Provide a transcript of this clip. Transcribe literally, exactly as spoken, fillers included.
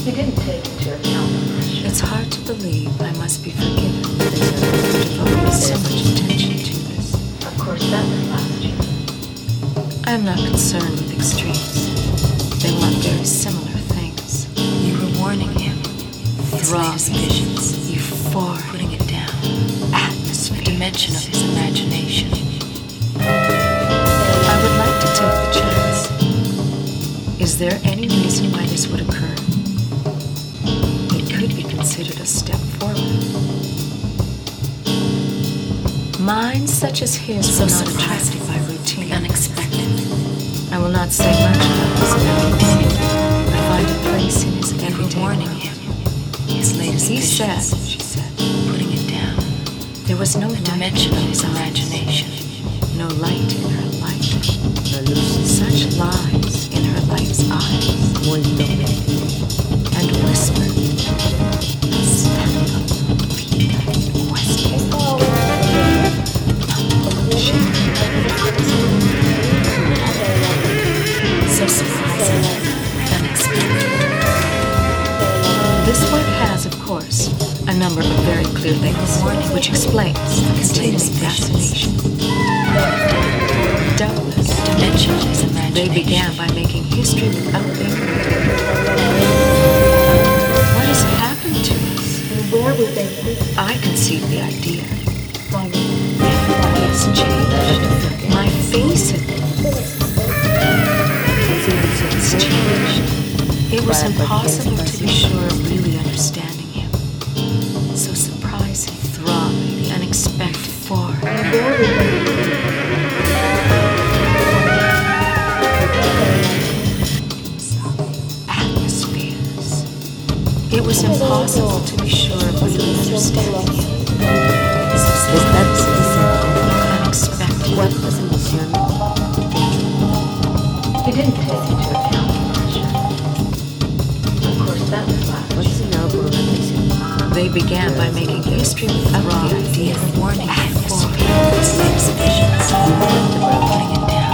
You didn't take into account the pressure. It's hard to believe I must be forgiven for devoting so much attention to this. Of course, that was last year. I am not concerned with extremes. They want very similar things. You were warning him. Throbbing visions, euphoria, putting it down. Atmosphere, a dimension of his imagination. I would like to take the chance. Is there any reason why this would occur? It could be considered a step forward. Minds such as his were not attracted by routine, unexpected. I will not say much about his values. I find a place in his everyday warning him. His latest he said, she said, putting it down. There was no dimension of his imagination, no light in her light. Such lies in her light's eyes, and whispered, so surprising, unexpected. This work has, of course, a number of very clear links, which explains the continuing fascination. Doubtless, dimension of his imagination. They began by making history without being written. What has happened to us? Where would they be? I conceived the idea. Everybody has changed. My face has changed. It was impossible to be sure of really understanding him. So surprising, throbbing, the unexpected for. Atmospheres. It was impossible to be sure of really understanding him. So surprising, unexpected. What was emotion? You didn't take into account the pressure. Of course, that was last year. They began by making history without the idea of warning him for his visions, putting it down.